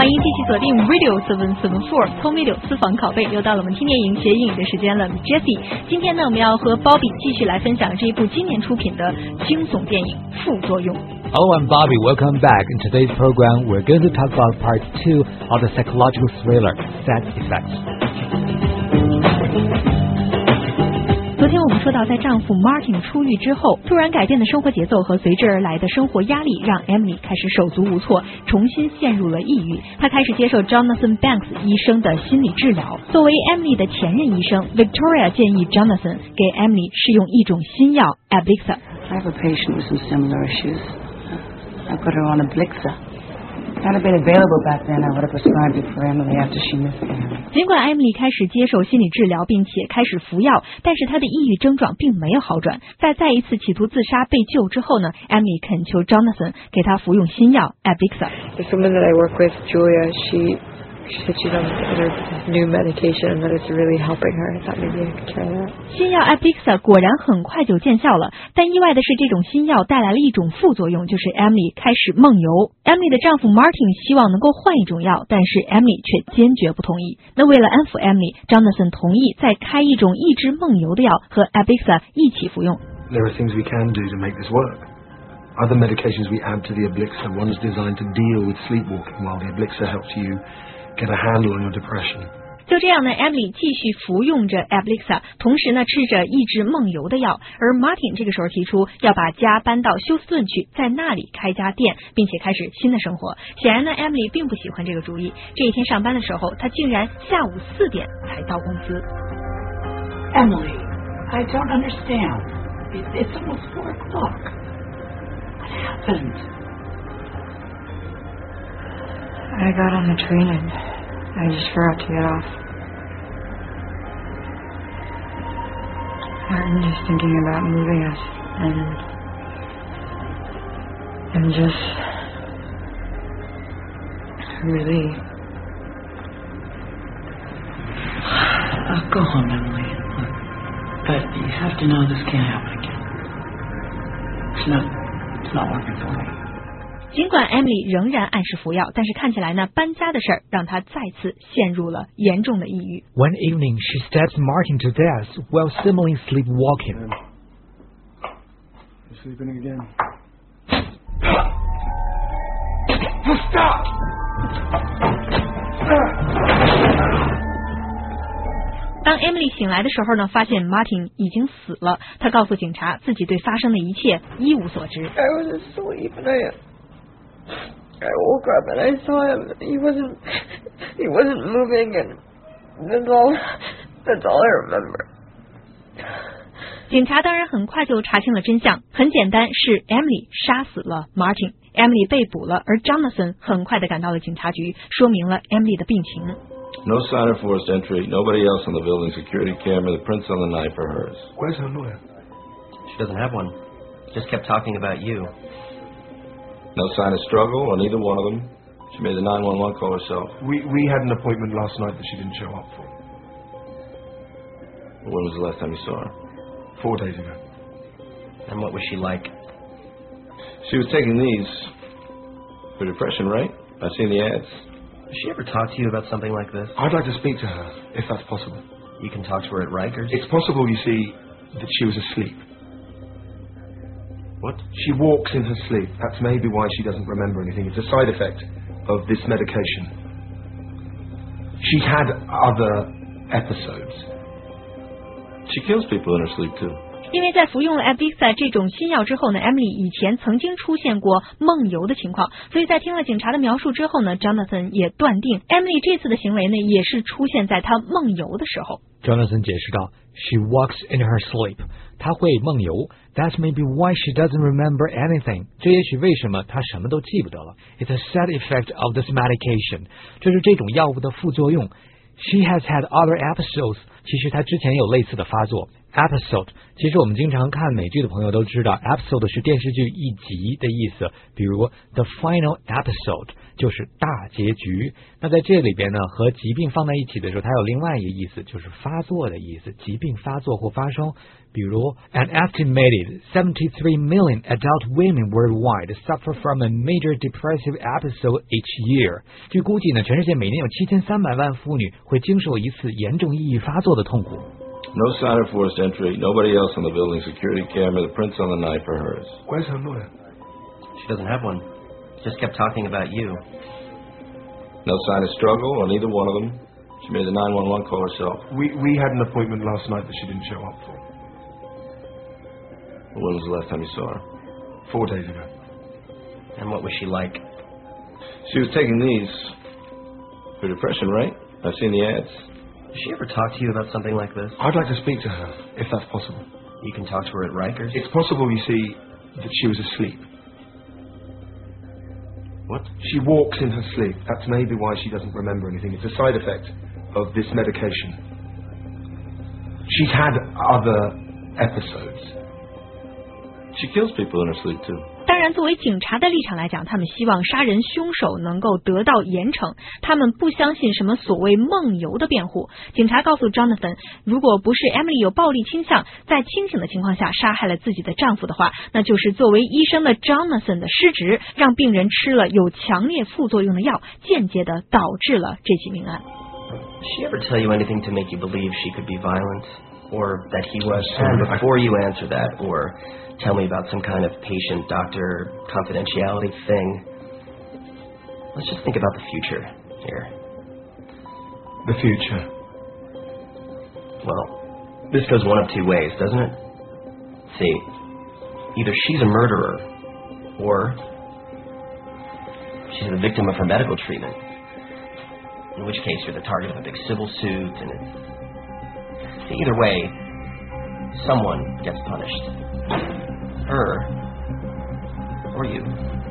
欢迎继续锁定 Radio 774 Home Video 私房拷贝，又到了我们听电影学英语的时间了。Jessie， 今天呢，我们要和 Bobby 继续来分享这一部今年出品的惊悚电影《副作用》。 Hello, I'm Bobby. Welcome back. In today's program, we're going to talk about part 2 of the psychological thriller, Side Effects. 昨天我们说到，在丈夫 Martin 出狱之后，突然改变的生活节奏和随之而来的生活压力，让 Emily 开始手足无措，重新陷入了抑郁。她开始接受 Jonathan Banks 医生的心理治疗。作为 Emily 的前任医生 Victoria 建议 Jonathan 给 Emily 试用一种新药 Ablixa。 I have a patient with some similar issues. I put her on Ablixa. Had it been available back then, I would have prescribed it for Emily after she missed family. 尽管 Emily 开始接受心理治疗，并且开始服药，但是她的抑郁症状并没有好转。在再一次企图自杀被救之后呢 ，Emily 恳求 Jonathan 给她服用新药 Ablixa。 The woman that I work with, Julia, she said she's on this new medication and that it's really helping her. I thought maybe I could try that. 新药 Ablixa 果然很快就见效了，但意外的是，这种新药带来了一种副作用，就是 Emily 开始梦游。Emily 的丈夫 Martin 希望能够换一种药，但是 Emily 却坚决不同意。那为了安抚 Emily， Jonathan 同意再开一种抑制梦游的药和 Ablixa 一起服用。 There are things we can do to make this work. Other medications we add to the Ablixa. One is designed to deal with sleepwalking, while the Ablixa helps you get a handle on your depression. 就这样呢 Emily 继续服用着 Ablixa， 同时呢吃着抑制梦游的药，而 Martin 这个时候提出要把家搬到休斯顿去，在那里开家店，并且开始新的生活。显然呢 Emily 并不喜欢这个主意。这一天上班的时候，她竟然下午4点才到公司。 Emily, I don't understand. It's almost 4 o'clock. What happened? I got on the train and I just forgot to get off. I'm just thinking about moving us and just really... Go home, Emily. But you have to know this can't happen again. It's not working for me. 尽管 Emily 仍然按时服药，但是看起来呢，搬家的事儿让她再次陷入了严重的抑郁。 One evening, she stabs Martin to death while similarly sleepwalking. You're sleeping again. Stop! 当 Emily 醒来的时候呢，发现 Martin 已经死了。她告诉警察，自己对发生的一切一无所知。 I was asleep and I woke up and I saw him. He wasn't moving, and that's all I remember. 警察当然很快就查清了真相，很简单，是 Emily 杀死了 Martin。Emily 被捕了，而 Jonathan 很快的赶到了警察局，说明了 Emily 的病情。 No sign of forced entry. Nobody else on the building security camera. The prints on the knife are hers. Where's her lawyer? She doesn't have one. Just kept talking about you. No sign of struggle on either one of them. She made the 911 call herself. We had an appointment last night that she didn't show up for. When was the last time you saw her? 4 days ago. And what was she like? She was taking these for depression, right? I've seen the ads. Does she ever talk to you about something like this? I'd like to speak to her, if that's possible. You can talk to her at Rikers? It's possible, you see, that she was asleep. What? She walks in her sleep. That's maybe why she doesn't remember anything. It's a side effect of this medication. She's had other episodes. She kills people in her sleep, too. 因为在服用了 Ablixa 这种新药之后呢 Emily 以前曾经出现过梦游的情况，所以在听了警察的描述之后呢 Jonathan 也断定 Emily 这次的行为呢也是出现在她梦游的时候。 Jonathan 解释道 She walks in her sleep. 她会梦游 That's maybe why she doesn't remember anything. 这也许为什么她什么都记不得了。It's a side effect of this medication. 这是这种药物的副作用。She has had other episodes. 其实她之前有类似的发作。 episode， 其实我们经常看美剧的朋友都知道 episode 是电视剧一集的意思，比如 the final episode 就是大结局。那在这里边呢，和疾病放在一起的时候，它有另外一个意思，就是发作的意思，疾病发作或发生。比如 an estimated 73 million adult women worldwide suffer from a major depressive episode each year。 据估计呢，全世界每年有7300万妇女会经受一次严重抑郁发作的痛苦。 No sign of forced entry. Nobody else on the building security camera. The prints on the knife are hers. Where's her lawyer? She doesn't have one. Just kept talking about you. No sign of struggle on either one of them. She made the 911 call herself. We had an appointment last night that she didn't show up for. When was the last time you saw her? 4 days ago. And what was she like? She was taking these for depression, right? I've seen the ads. Does she ever talk to you about something like this? I'd like to speak to her, if that's possible. You can talk to her at Rikers? It's possible, you see, that she was asleep. What? She walks in her sleep. That's maybe why she doesn't remember anything. It's a side effect of this medication. She's had other episodes. She kills people in her sleep, too. 当然，作为警察的立场来讲，他们希望杀人凶手能够得到严惩，他们不相信什么所谓梦游的辩护。警察告诉 Jonathan， 如果不是 Emily 有暴力倾向，在清醒的情况下杀害了自己的丈夫的话，那就是作为医生的 Jonathan 的失职，让病人吃了有强烈副作用的药，间接的导致了这起命案。 Did she ever tell you anything to make you believe she could be violent? Or that he was? And before you answer that, or tell me about some kind of patient-doctor confidentiality thing, let's just think about the future here. The future? Well, this goes one of two ways, doesn't it? See, either she's a murderer, or she's the victim of her medical treatment. In which case, you're the target of a big civil suit, and either way, someone gets punished. Her, or you.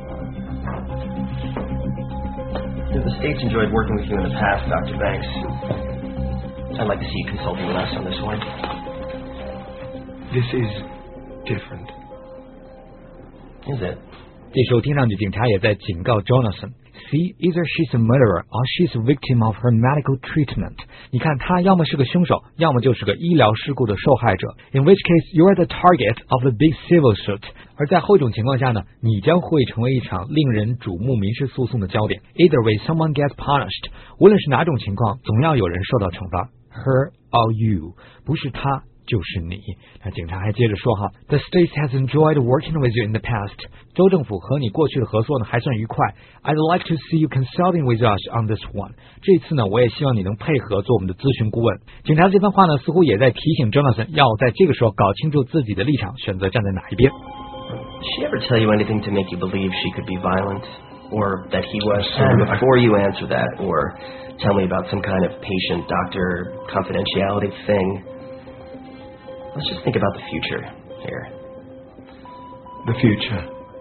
The state's enjoyed working with you in the past, Dr. Banks. I'd like to see you consulting with us on this one. This is different. Is it? 这时候听上去警察也在警告 Jonathan。See, either she's a murderer or she's a victim of her medical treatment. 你看，她要么是个凶手，要么就是个医疗事故的受害者。In which case, you're the target of the big civil suit. 而在后一种情况下呢，你将会成为一场令人瞩目民事诉讼的焦点。Either way, someone gets punished. 无论是哪种情况，总要有人受到惩罚。Her or you， 不是他就是你。那警察还接着说哈 ，The state has enjoyed working with you in the past. 州政府和你过去的合作呢还算愉快。I'd like to see you consulting with us on this one. 这次呢，我也希望你能配合做我们的咨询顾问。警察这番话呢，似乎也在提醒 Jonathan 要在这个时候搞清楚自己的立场，选择站在哪一边。 Did she ever tell you anything to make you believe she could be violent? Or that he was? And before you answer that, or tell me about some kind of patient-doctor confidentiality thing, let's just think about the future here. The future?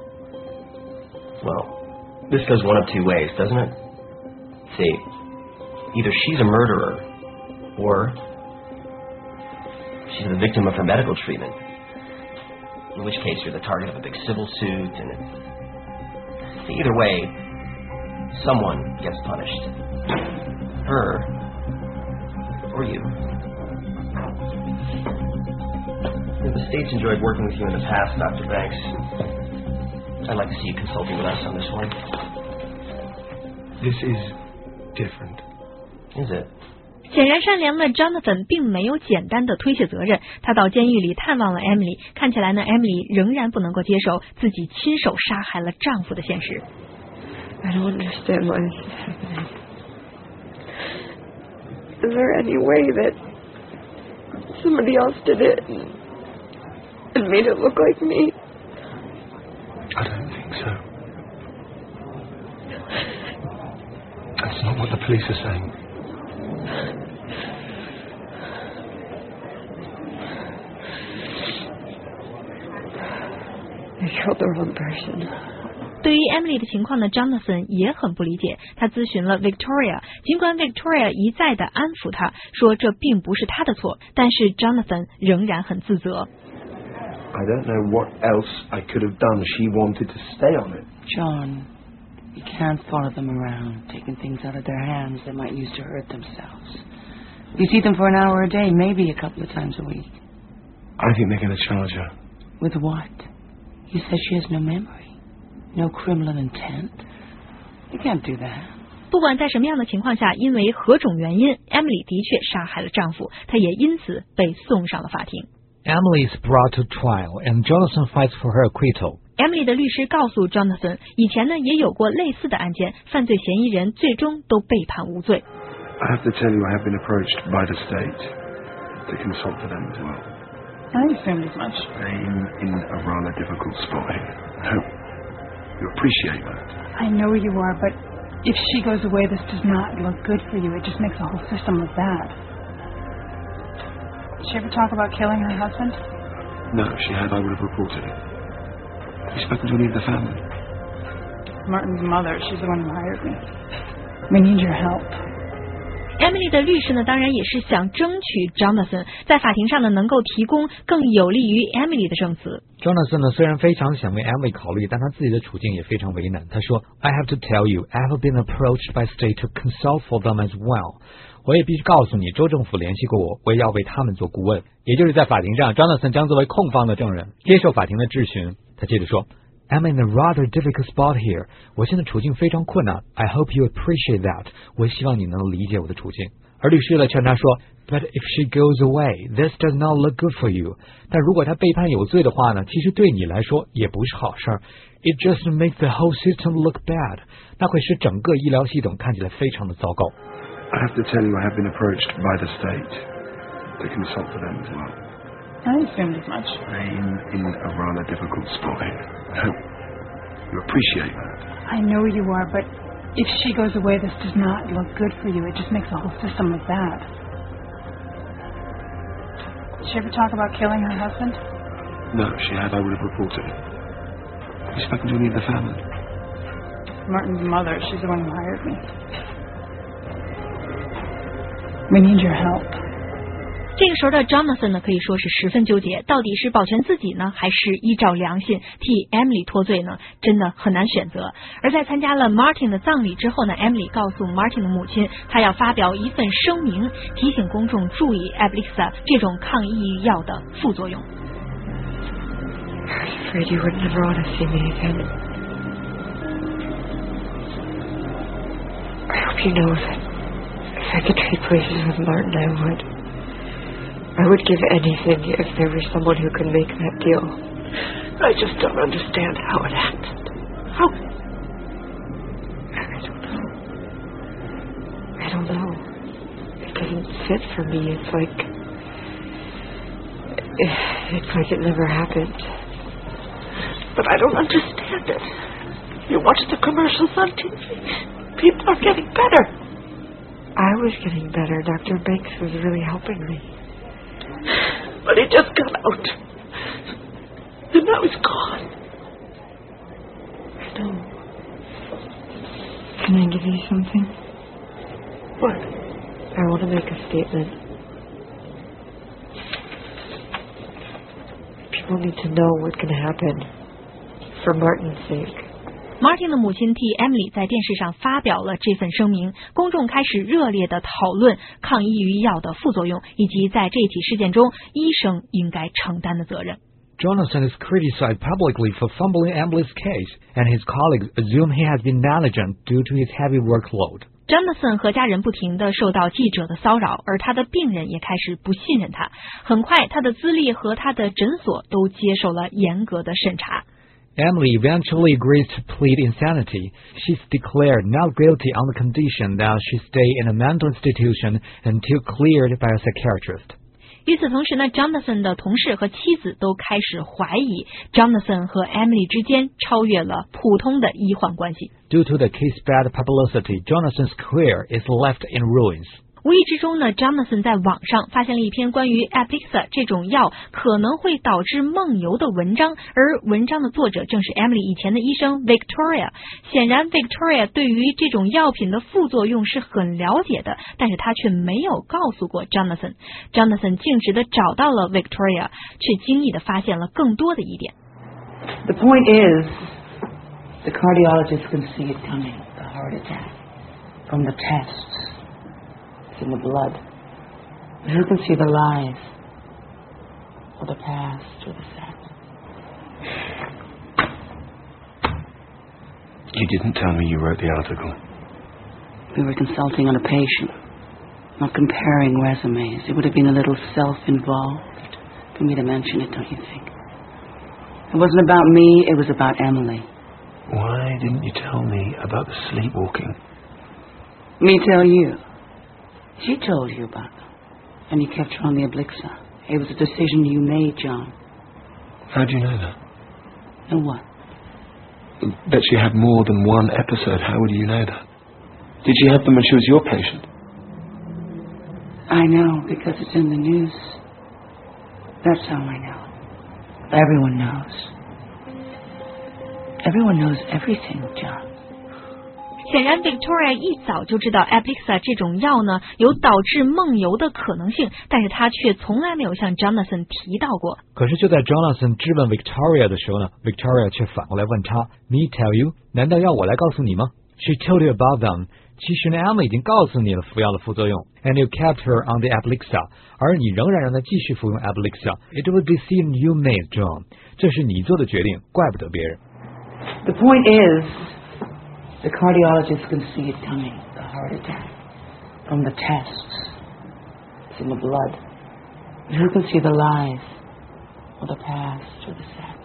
Well, this goes one of two ways, doesn't it? See, either she's a murderer, or she's the victim of her medical treatment. In which case, you're the target of a big civil suit, and either way, someone gets punished. Her, or you. The state's enjoyed working with you in the past, Dr. Banks. I'd like to see you consulting with us on this one. This is different. Is it? 显然善良的 Jonathan 并没有简单的推卸责任，他到监狱里探望了 Emily， 看起来呢 Emily 仍然不能够接受自己亲手杀害了丈夫的现实。 I don't understand why this is happening. Is there any way that somebody else did it and made it look like me? I don't think so. That's not what the police are saying. I killed the wrong person. 对于 Emily 的情况呢 ，Jonathan 也很不理解。他咨询了 Victoria， 尽管 Victoria 一再的安抚他，说这并不是他的错，但是 Jonathan 仍然很自责。 I don't know what else I could have done. She wanted to stay on it. John, you can't follow them around, taking things out of their hands they might use to hurt themselves. You see them for an hour a day, maybe a couple of times a week. I think they're going to charge her. With what? You said she has no memory, no criminal intent. You can't do that. 不管在什么样的情况下，因为何种原因 ，Emily 的确杀害了丈夫，她也因此被送上了法庭。 Emily is brought to trial, and Jonathan fights for her acquittal. Emily 的律师告诉 Jonathan， 以前呢也有过类似的案件，犯罪嫌疑人最终都被判无罪。 I have to tell you, I have been approached by the state to consult for them as well. I assumed as much. I'm in a rather difficult spot here. I hope you appreciate that. I know you are, but if she goes away, this does not look good for you. It just makes the whole system look bad. Did she ever talk about killing her husband? No, if she had, I would have reported it. Have you spoken to any of the family? Martin's mother, she's the one who hired me. We need your help. Emily 的律师呢，当然也是想争取 Jonathan 在法庭上呢能够提供更有利于 Emily 的证词。 Jonathan 呢虽然非常想为 Emily 考虑，但他自己的处境也非常为难。他说 I have to tell you, I have been approached by state to consult for them as well. 我也必须告诉你，州政府联系过我，我也要为他们做顾问。也就是在法庭上 ，Jonathan 将作为控方的证人接受法庭的质询。他接着说 I'm in a rather difficult spot here. 我现在处境非常困难。I hope you appreciate that. 我希望你能理解我的处境。而律师呢劝他说 But if she goes away, this does not look good for you. 但如果她被判有罪的话呢，其实对你来说也不是好事儿。It just makes the whole system look bad. 那会使整个医疗系统看起来非常的糟糕。 I have to tell you, I have been approached by the state to consult for them as well. I assumed as much. I'm in a rather difficult spot here. I hope you appreciate that. I know you are, but if she goes away, this does not look good for you. It just makes the whole system look bad. Did she ever talk about killing her husband? No, if she had, I would have reported it. Have you spoken to any of the family? Martin's mother, she's the one who hired me. We need your help. 这个时候的 Jonathan 呢，可以说是十分纠结，到底是保全自己呢，还是依照良心替 Emily 脱罪呢？真的很难选择。而在参加了 Martin 的葬礼之后呢 ，Emily 告诉 Martin 的母亲，她要发表一份声明，提醒公众注意 Abilixa 这种抗抑郁药的副作用。 I was afraid you would never want to see me again. I hope you know that if I could trade places with Martin, I would. I would give anything if there was someone who could make that deal. I just don't understand how it happened. How? I don't know. It doesn't fit for me. It's like it never happened. But I don't understand it. You watch the commercials on TV. People are getting better. I was getting better. Dr. Banks was really helping me. But he just got out. And now he's gone. I know. Can I give you something? What? I want to make a statement. People need to know what can happen. For Martin's sake. Martin 的母亲替 Emily 在电视上发表了这份声明，公众开始热烈的讨论抗抑郁药的副作用，以及在这起事件中医生应该承担的责任。 Jonathan is criticized publicly for fumbling Emily's case, and his colleagues assume he has been negligent due to his heavy workload. Jonathan 和家人不停地受到记者的骚扰，而他的病人也开始不信任他。很快，他的资历和他的诊所都接受了严格的审查。 Emily eventually agrees to plead insanity. She's declared not guilty on the condition that she stay in a mental institution until cleared by a psychiatrist. 与此同时呢 ，Jonathan 的同事和妻子都开始怀疑 Jonathan 和 Emily 之间超越了普通的医患关系。 Due to the case's bad publicity, Jonathan's career is left in ruins. 无意之中呢 ，Jonathan 在网上发现了一篇关于 Abilixa 这种药可能会导致梦游的文章，而文章的作者正是 Emily 以前的医生 Victoria。显然 Victoria 对于这种药品的副作用是很了解的，但是他却没有告诉过 Jonathan。Jonathan 径直的找到了 Victoria， 却惊异的发现了更多的疑点。 The point is, the cardiologist can see it coming, the heart attack, from the tests. It's in the blood. But who can see the lies, or the past, or the sad? You didn't tell me you wrote the article. We were consulting on a patient, not comparing resumes. It would have been a little self-involved for me to mention it, don't you think? It wasn't about me, it was about Emily. Why didn't you tell me about the sleepwalking? Me tell you. She told you about them. And you kept her on the Abilixa. It was a decision you made, John. How do you know that? Know what? That she had more than one episode. How would you know that? Did she have them when she was your patient? I know, because it's in the news. That's how I know. Everyone knows. Everyone knows everything, John. 显然 Victoria 一早就知道 Abilixa 这种药呢有导致梦游的可能性，但是他却从来没有向 Jonathan 提到过。 可是就在 Jonathan 质问 Victoria 的时候呢 ，Victoria 却反过来问他 ：“Me tell you？ 难道要我来告诉你吗 ？”She told you about them。其实呢 ，Emily 已经告诉你了服药的副作用 ，and you kept her on the Abilixa， 而你仍然让她继续服用 Abilixa。It was a decision you made, John。这是你做的决定，怪不得别人。 The point is, the cardiologist can see it coming, the heart attack, from the tests. It's in the blood. But who can see the lies, or the past, or the sad?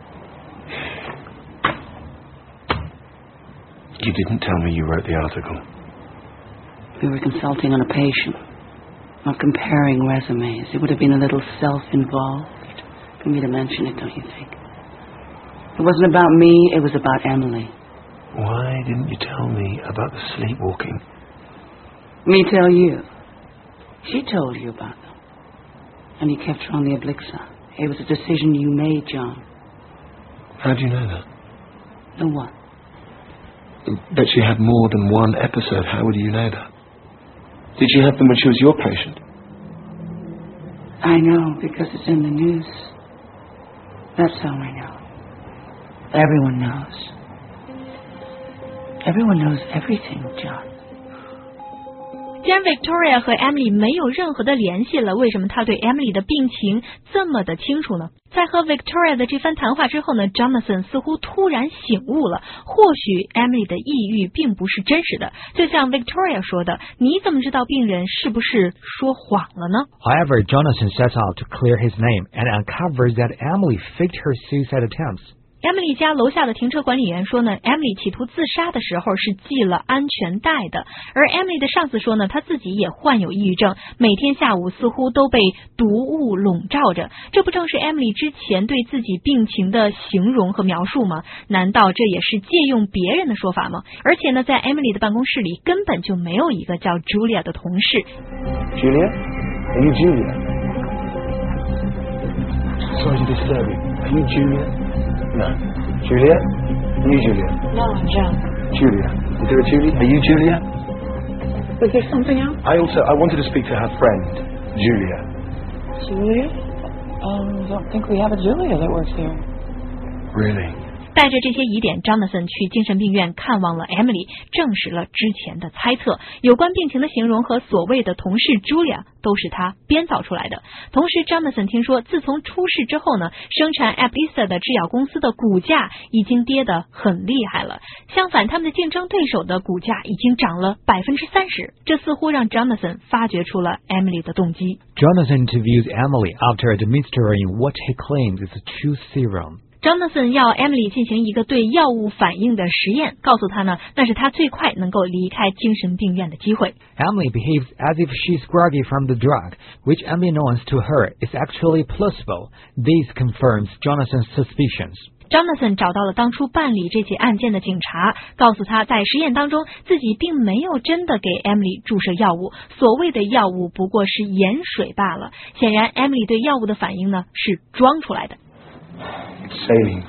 You didn't tell me you wrote the article. We were consulting on a patient, not comparing resumes. It would have been a little self-involved for me to mention it, don't you think? It wasn't about me, it was about Emily. Why didn't you tell me about the sleepwalking? Me tell you. She told you about them. And you kept her on the Abilixa. It was a decision you made, John. How do you know that? Know what? That she had more than one episode. How would you know that? Did she have them when she was your patient? I know, because it's in the news. That's how I know. Everyone knows. Everyone knows everything, John. 既然 Victoria 和 Emily 没有任何的联系了，为什么他对 Emily 的病情这么的清楚呢？在和 Victoria 的这番谈话之后呢 ，Jonathan 似乎突然醒悟了，或许 Emily 的抑郁并不是真实的，就像 Victoria 说的，你怎么知道病人是不是说谎了呢 However, Jonathan sets out to clear his name and uncovers that Emily faked her suicide attempts.Emily 家楼下的停车管理员说呢 ，Emily 企图自杀的时候是系了安全带的，而 Emily 的上司说呢，她自己也患有抑郁症，每天下午似乎都被毒雾笼罩着。这不正是 Emily 之前对自己病情的形容和描述吗？难道这也是借用别人的说法吗？而且呢，在 Emily 的办公室里根本就没有一个叫 Julia 的同事。 Julia? Are you Julia? Sorry to disturb you. Are you Julia?No. Julia? Are you Julia? No, I'm John. Julia. Is there a Julia? Are you Julia? Was there something else? I wanted to speak to her friend, Julia. Julia? Don't think we have a Julia that works here. Really? 带着这些疑点 ，Jonathan 去精神病院看望了 Emily， 证实了之前的猜测。有关病情的形容和所谓的同事 Julia 都是他编造出来的。同时 ，Jonathan 听说，自从出事之后呢，生产 Abilixa 的制药公司的股价已经跌得很厉害了。相反，他们的竞争对手的股价已经涨了30%。这似乎让 Jonathan 发掘出了 Emily 的动机。 Jonathan interviews Emily after administering what he claims is a true serum.Jonathan 要 Emily 进行一个对药物反应的实验，告诉她呢，那是她最快能够离开精神病院的机会。 Emily behaves as if she's groggy from the drug, which unbeknownst to her is actually placebo. This confirms Jonathan's suspicions. Jonathan 找到了当初办理这起案件的警察，告诉他在实验当中自己并没有真的给 Emily 注射药物，所谓的药物不过是盐水罢了。显然 Emily 对药物的反应呢是装出来的。 Saline.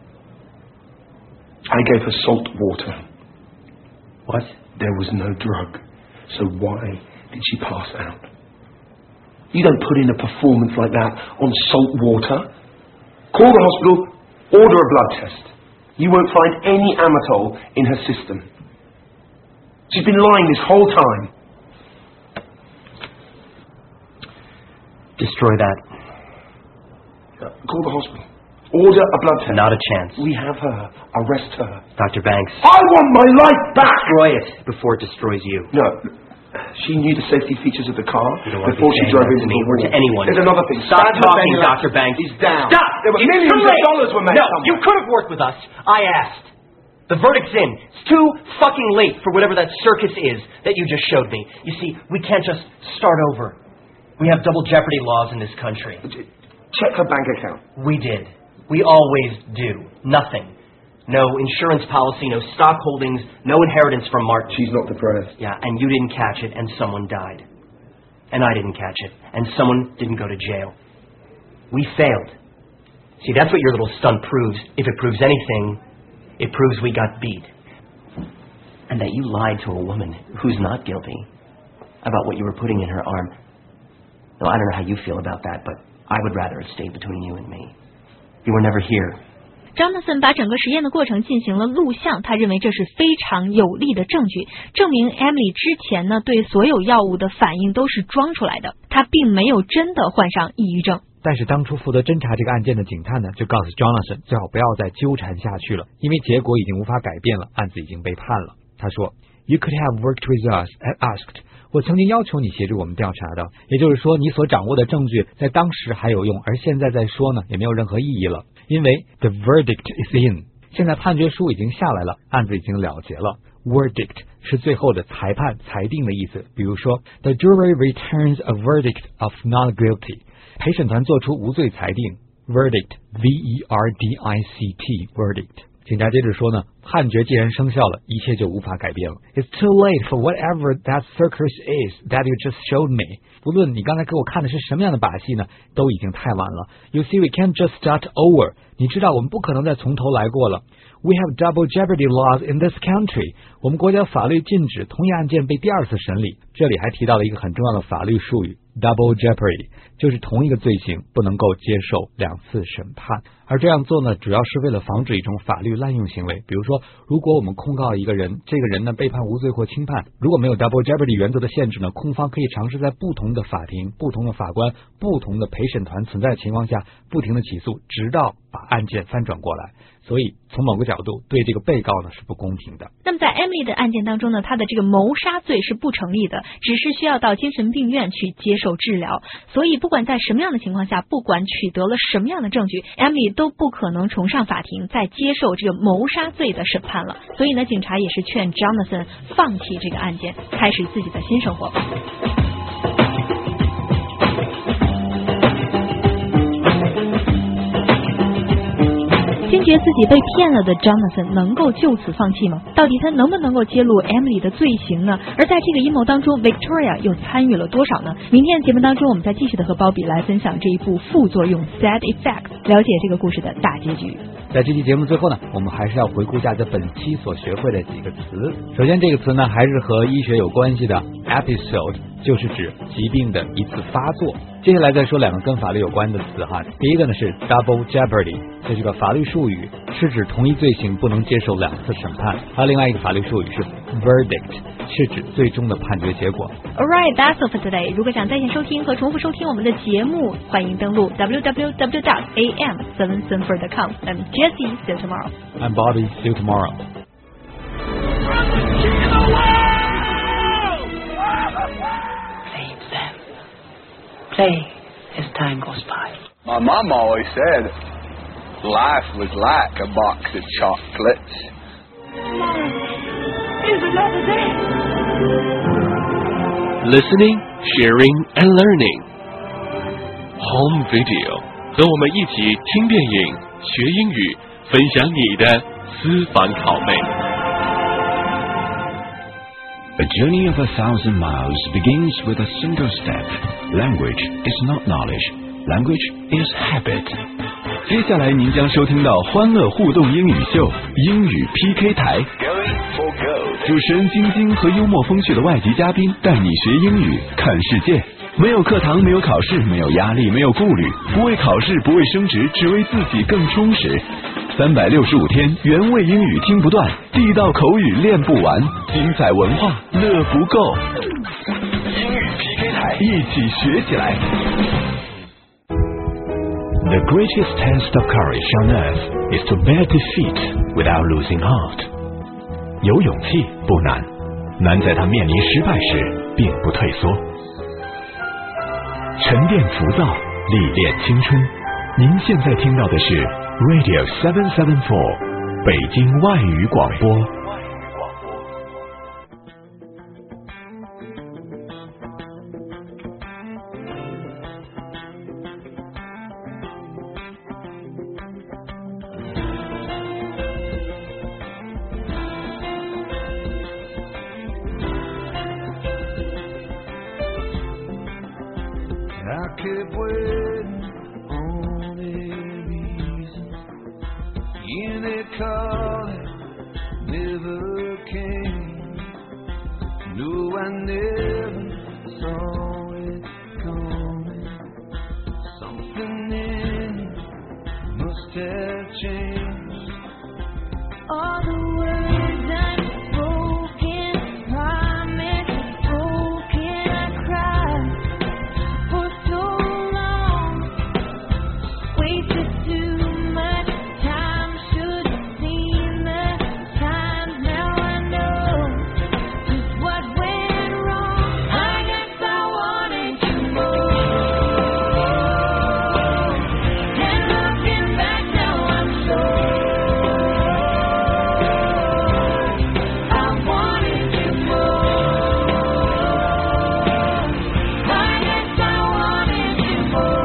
I gave her salt water. What? There was no drug, so why did she pass out? You don't put in a performance like that on salt water. Call the hospital, order a blood test. You won't find any Amatol in her system. She's been lying this whole time. Destroy that. Call the hospital. Order a blood test. Not a chance. We have her. Arrest her. Dr. Banks. I want my life back! Destroy it before it destroys you. No. She knew the safety features of the car before she drove into me the or to anyone. There's another thing. Stop talking, Dr. Banks. Is down. Stop! There were millions of dollars were made. No, somewhere. you could have worked with us. I asked. The verdict's in. It's too fucking late for whatever that circus is that you just showed me. You see, we can't just start over. We have double jeopardy laws in this country. Check her bank account. We did. We always do. Nothing. No insurance policy, no stock holdings, no inheritance from Martin. She's not depressed. Yeah, and you didn't catch it, and someone died. And I didn't catch it, and someone didn't go to jail. We failed. See, that's what your little stunt proves. If it proves anything, it proves we got beat. And that you lied to a woman who's not guilty about what you were putting in her arm. No, I don't know how you feel about that, but I would rather it stayed between you and me. You were never here. Jonathan 把整个实验的过程进行了录像，他认为这是非常有力的证据，证明 Emily 之前呢对所有药物的反应都是装出来的，他并没有真的患上抑郁症。 但是当初负责侦查这个案件的警探呢，就告诉 Jonathan 最好不要再纠缠下去了，因为结果已经无法改变了，案子已经被判了。他说 You could have worked with us and asked. 我曾经要求你协助我们调查的，也就是说你所掌握的证据在当时还有用，而现在再说呢也没有任何意义了，因为 the verdict is in， 现在判决书已经下来了，案子已经了结了。 Verdict 是最后的裁判裁定的意思，比如说 The jury returns a verdict of not guilty， 陪审团做出无罪裁定。 Verdict V-E-R-D-I-C-T Verdict。警察接着说呢，判决既然生效了，一切就无法改变了。It's too late for whatever that circus is that you just showed me。不论你刚才给我看的是什么样的把戏呢，都已经太晚了。You see, we can't just start over。你知道我们不可能再从头来过了。We have double jeopardy laws in this country。我们国家法律禁止同一案件被第二次审理。这里还提到了一个很重要的法律术语 ，double jeopardy， 就是同一个罪行不能够接受两次审判。而这样做呢，主要是为了防止一种法律滥用行为。比如说，如果我们控告一个人，这个人呢被判无罪或轻判，如果没有 double jeopardy 原则的限制呢，控方可以尝试在不同的法庭、不同的法官、不同的陪审团存在的情况下，不停的起诉，直到把案件翻转过来。所以从某个角度对这个被告呢是不公平的。 那么在 Emily 的案件当中呢，她的这个谋杀罪是不成立的，只是需要到精神病院去接受治疗。所以不管在什么样的情况下，不管取得了什么样的证据， Emily 都不可能重上法庭再接受这个谋杀罪的审判了。所以呢，警察也是劝 Jonathan 放弃这个案件，开始自己的新生活。坚决自己被骗了的 Jonathan 能够就此放弃吗？到底他能不能够揭露 Emily 的罪行呢？而在这个阴谋当中 Victoria 又参与了多少呢？明天节目当中我们再继续的和鲍比来分享这一部副作用 Side Effects， 了解这个故事的大结局。 在这期节目最后呢，我们还是要回顾一下在本期所学会的几个词。首先这个词呢还是和医学有关系的 episode， 就是指疾病的一次发作。接下来再说两个跟法律有关的词哈，第一个呢是 double jeopardy， 这是个法律术语，是指同一罪行不能接受两次审判。还有另外一个法律术语是 verdict， 是指最终的判决结果。 Alright, that's all for today. 如果想在线收听和重复收听我们的节目，欢迎登录 www.am774.com。 I'm Jessie, see you tomorrow. I'm Bobby, see you tomorrow. Play them. Play as time goes by. My mom always said life was like a box of chocolates. Here's another day. Listening, sharing, and learning. Home video， 和我们一起听电影、学英语、 分享你的私房拷贝。 A journey of 1,000 miles begins with a single step. Language is not knowledge. Language is habit. 接下来您将收听到欢乐互动英语秀英语 PK 台，主持人晶晶和幽默风趣的外籍嘉宾带你学英语看世界。没有课堂，没有考试，没有压力，没有顾虑，不为考试，不为升职，只为自己更充实。365天，原味英语听不断，地道口语练不完，精彩文化乐不够。英语 PK 台，一起学起来。The greatest test of courage on earth is to bear defeat without losing heart. 有勇气不难，难在他面临失败时并不退缩。沉淀浮躁，历练青春。您现在听到的是 Radio 774北京外语广播。 I kept waiting on a reason. In a call that never came. No, I never saw it coming. Something in it must have changed. All the words unspoken, promise broken, I cried for so long. Wasted too much time, should have seen the signs. Now I know just what went wrong. I guess I wanted you more. And looking back now I'm sure I wanted you more. I guess I wanted you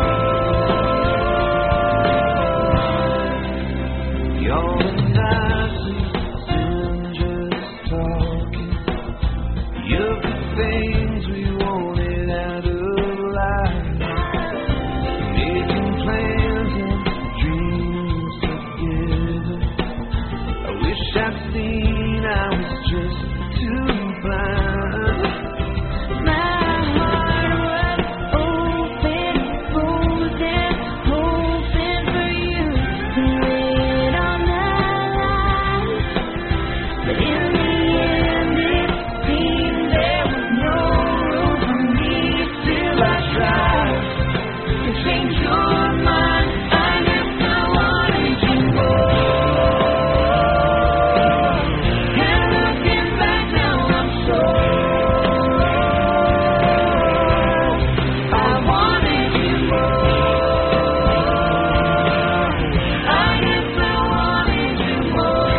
more. You're the nicest and just talking. You're the things we wanted out of life. Making plans and dreams together. I wish I'd seen I was just too blind. My heart was open, frozen, hoping for you to lay it on the line. But in the end it seemed there was no room for me. Still I tried to change your mind. I guess I wanted you more. And looking back now I'm sure I wanted you more. I guess I wanted you more.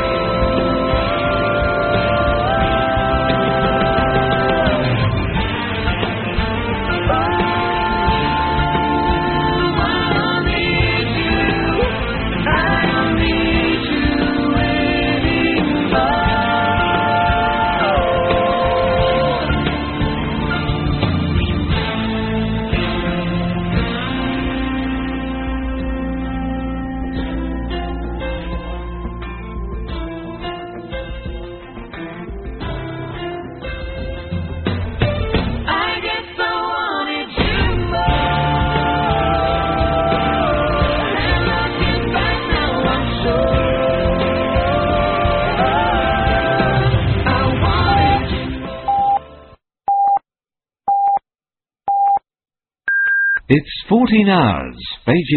I need you. I need you anymore. I guess I wanted you more. And looking back now I'm sure I wanted you. It's 14 hours. Beijing